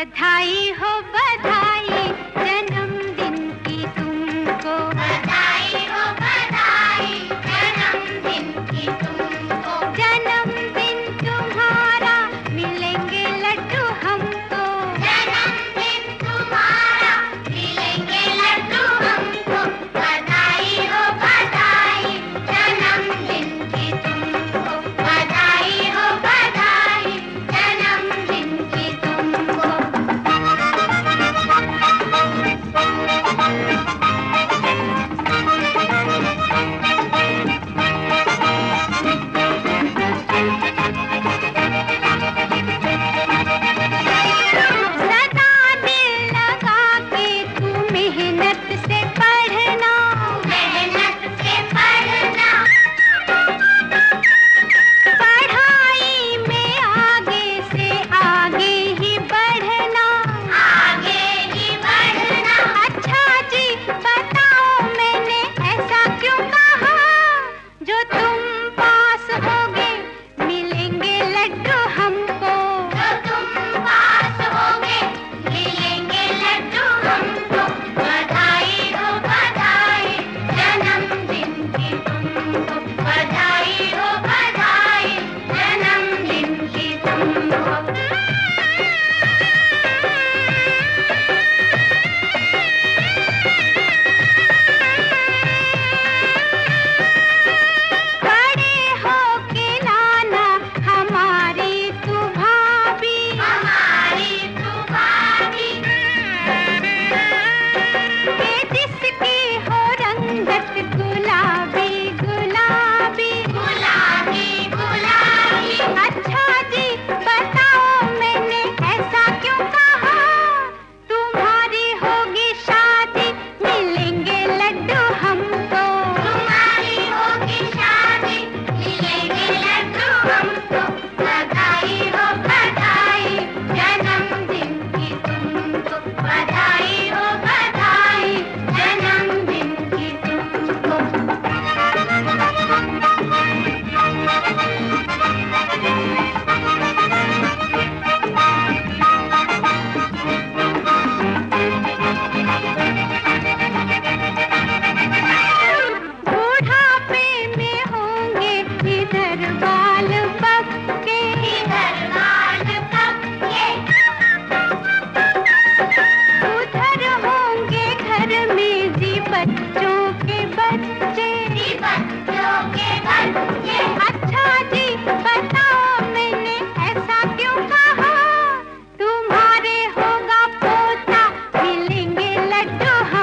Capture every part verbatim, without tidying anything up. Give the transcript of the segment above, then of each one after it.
बधाई हो बधाई जन्मदिन की तुमको, बधाई हो बधाई जन्मदिन की तुमको। जन्मदिन तुम्हारा मिलेंगे लड्डू हमको, जन्मदिन तुम्हारा मिलेंगे लड्डू हमको। बधाई हो बधाई जन्मदिन की तुमको, बधाई हो बधाई जन्मदिन की तुमको।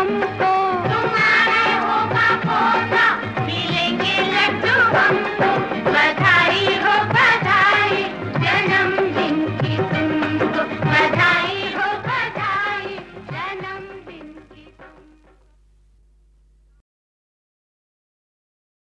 हमको।